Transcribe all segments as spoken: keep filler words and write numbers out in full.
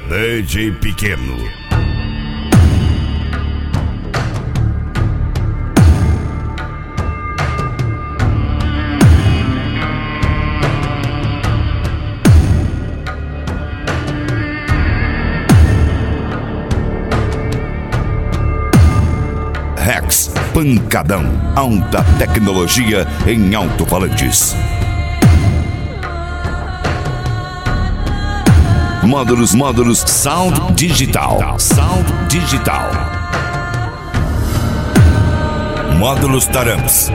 D J Pequeno. Rex Pancadão, alta tecnologia em alto-falantes. Módulos, módulos, sound digital, sound digital. Módulos Taramps.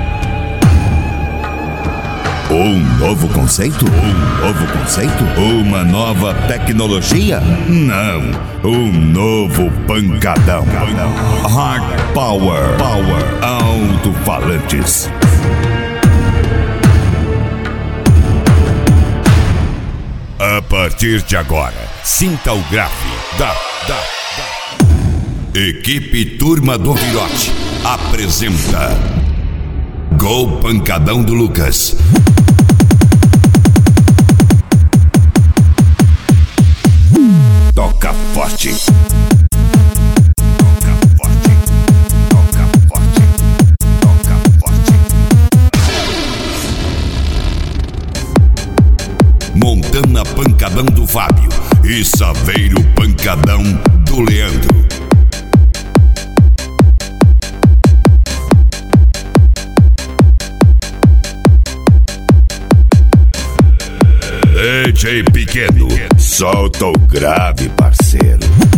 Um novo conceito? Um novo conceito? Uma nova tecnologia? Não, um novo pancadão. Hard Power, Power, alto-falantes. A partir de agora, sinta o grave da, da, da. Equipe Turma do Virote apresenta Gol Pancadão do Lucas. Toca forte. Toca forte. Toca forte. Toca forte. Montana Pancadão do Fábio e Saveiro Pancadão do Leandro. D J Pequeno, solta o grave, parceiro.